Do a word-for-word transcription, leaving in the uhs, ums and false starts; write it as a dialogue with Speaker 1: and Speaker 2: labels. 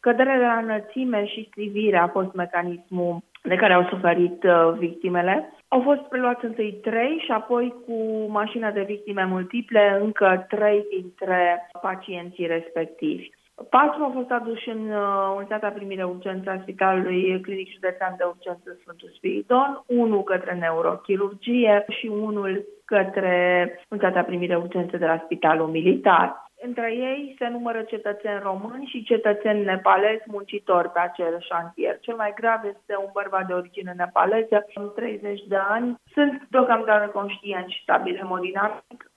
Speaker 1: Căderea de la înălțime și strivire a fost mecanismul de care au suferit uh, victimele. Au fost preluați întâi trei și apoi cu mașina de victime multiple încă trei dintre pacienții respectivi. Patru au fost aduși în uh, unitatea primire urgență a Spitalului Clinic Județean de Urgență Sfântul Spiridon, unul către neurochirurgie și unul către unitatea primire urgență de la Spitalul Militar. Între ei se numără cetățeni români și cetățeni nepalezi muncitori pe acel șantier. Cel mai grav este un bărbat de origine nepaleză, treizeci de ani. Sunt deocamdată conștienți și stabil hemodinamic.